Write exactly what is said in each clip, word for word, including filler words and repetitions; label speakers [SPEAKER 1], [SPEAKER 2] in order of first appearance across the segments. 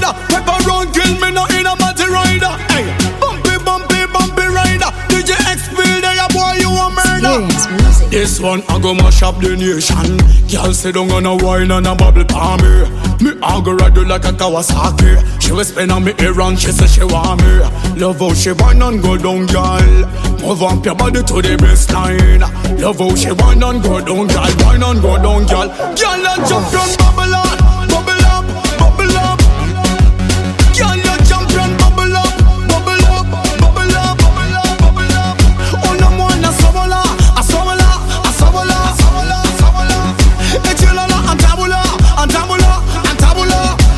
[SPEAKER 1] rider. Pepper run kill me no in a multi rider. Hey, bumpy, bumpy, bumpy rider. D J X feel there, boy, you a murder. This one I go mash up the nation. Girl sit down on a wine and a bubble palm me. Me I go ride you like a Kawasaki. She was spin on me ear and she say she want me. Love how she wine and go down, girl. Move up your body to the baseline. Love how she wine and go down, girl. Wine and go down, girl. Girl, let's jump from bubble on, bubble up, bubble up. Girl, let's jump from bubble up, bubble up, bubble up, bubble up, bubble up. Oh no more na sobola, a sobola, a sobola, sobola, sobola. Echilala, antabula, antabula, antabula.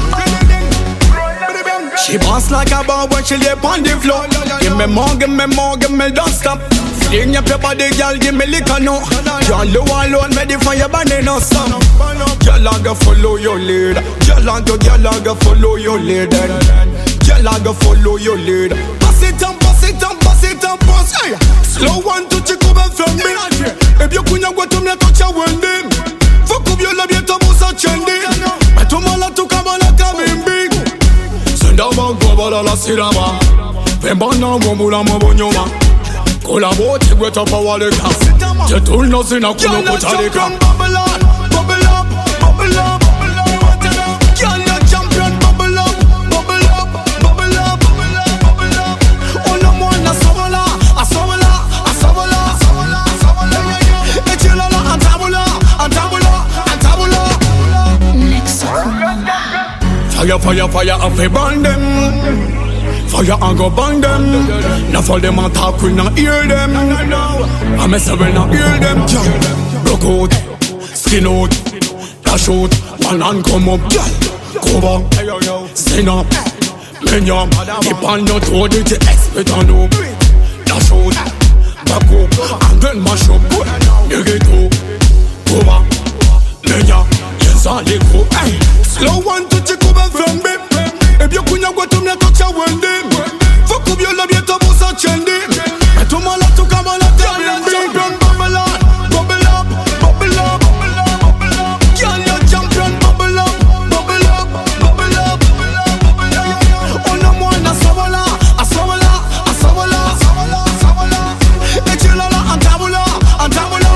[SPEAKER 1] She bounce like a ball when she lay on the floor. Give me more, give me more, give me don't stop. Fling up your body, girl, give me liquor no. Girl, you alone, ready for your body no stop. Girl, I go follow your lead. Girl, I go, girl, I go follow your lead. Girl, I go follow your lead. Pass it and pass it and pass it and pass. Hey, slow one to check over from me. If you couldn't go to me, touch your window. Fuck up your love, you to boost a trendy. I told my love to come on like a big. Send out my global a la sirama. Vembana wambula mabonyoma. Collaborate with a power de gas. You don't know sin a kuno kutalika. Bubble up, bubble up, bubble up, bubble up. Girl, you champion, bubble up, bubble up, bubble up, bubble up, bubble up. Oh no more na sobola, a sobola, a sobola, sobola, sobola. Echilala, antabula, antabula, antabula.
[SPEAKER 2] Next one.
[SPEAKER 1] Fire, fire, fire, I fi burn them. Fire and go bang them. Now for them and talk, we not hear them. I mess up, we not hear them. Broke out, skin out, dash out. One hand come up, cover, stand up, men up. Keep on your toe, did you expect on up? Dash out, back up, and then mash up. You get to, cover, men up. Yes, I live go. Slow one to check over from me. If you couldn't go to me, touch your window. Fuck up your love, you to boost a trendy. I told my love to come on and tell me. Champion, bubble up, bubble up, bubble up, bubble up, bubble up. Girl, you champion, bubble up, bubble up, bubble up, bubble up, bubble up. Oh no more na sobola, a sobola, a sobola, sobola, sobola. Echilala, antabula, antabula,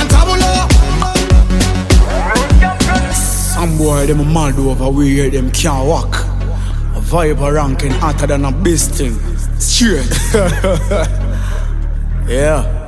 [SPEAKER 1] antabula. Some boy them mad over we hear them can't walk. Vibe ranking hotter than a beast thing. Straight. Yeah.